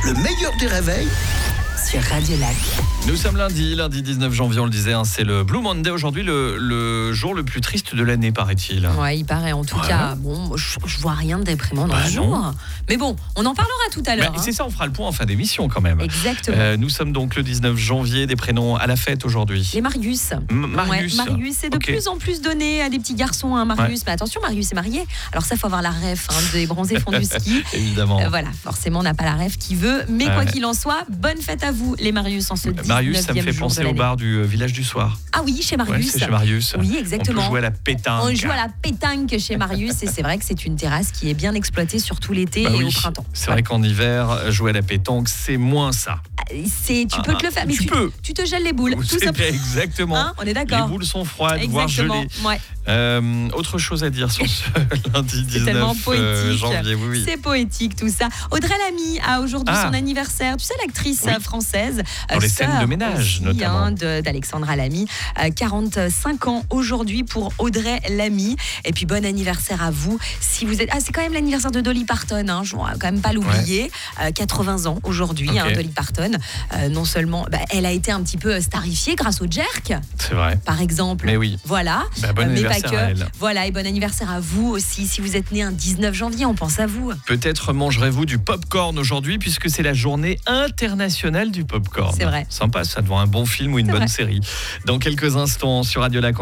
le meilleur des réveils sur Radio Lac. Nous sommes lundi 19 janvier, on le disait, c'est le Blue Monday aujourd'hui, le jour le plus triste de l'année, paraît-il. Ouais, il paraît. En tout cas, bon, je vois rien de déprimant dans le jour. Mais bon, on en parlera tout à l'heure. C'est ça, on fera le point en fin d'émission quand même. Exactement. Nous sommes donc le 19 janvier, des prénoms à la fête aujourd'hui. Les Marius. Marius. Marius, c'est de plus en plus donné à des petits garçons, hein, Marius. Mais attention, Marius est marié. Alors ça, faut avoir la ref des bronzés font du ski. Évidemment. Voilà, forcément, on n'a pas la ref qui veut. Mais quoi qu'il en soit, bonne fête à vous, les Marius, en ce 19e Marius, ça me fait jour penser de au l'année. bar du village du soir. Ah oui, chez Marius. Ouais, c'est chez Marius. Oui, exactement. On peut jouer à la pétanque. On joue à la pétanque chez Marius et c'est vrai que c'est une terrasse qui est bien exploitée surtout l'été et au printemps. C'est vrai qu'en hiver, jouer à la pétanque, c'est moins ça. Tu peux te le faire, mais tu te gèles les boules. Tout ça. Exactement. Hein, on est d'accord. Les boules sont froides, voire gelées. Ouais. Autre chose à dire sur ce lundi 19 janvier. Oui. C'est poétique tout ça. Audrey Lamy a aujourd'hui son anniversaire. Tu sais, l'actrice française. Dans les scènes de ménage, aussi, notamment. d'Alexandra Lamy. 45 ans aujourd'hui pour Audrey Lamy. Et puis bon anniversaire à vous. Si vous êtes... c'est quand même l'anniversaire de Dolly Parton. Hein, je ne vais quand même pas l'oublier. 80 ans aujourd'hui, Dolly Parton. Non seulement, elle a été un petit peu starifiée grâce au Jerk. C'est vrai. Par exemple. Mais oui. Voilà. Bon anniversaire à elle. Voilà, et bon anniversaire à vous aussi. Si vous êtes né un 19 janvier, on pense à vous. Peut-être mangerez-vous du popcorn aujourd'hui puisque c'est la journée internationale du popcorn. C'est vrai. Sympa, ça devant un bon film ou une bonne série. Dans quelques instants sur Radio Lac.